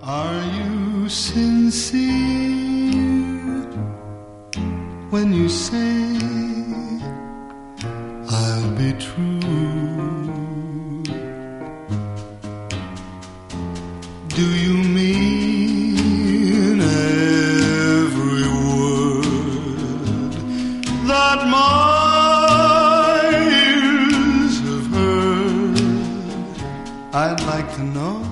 Are you sincere when you say I'll be true? Do you mean every word that my ears have heard? I'd like to know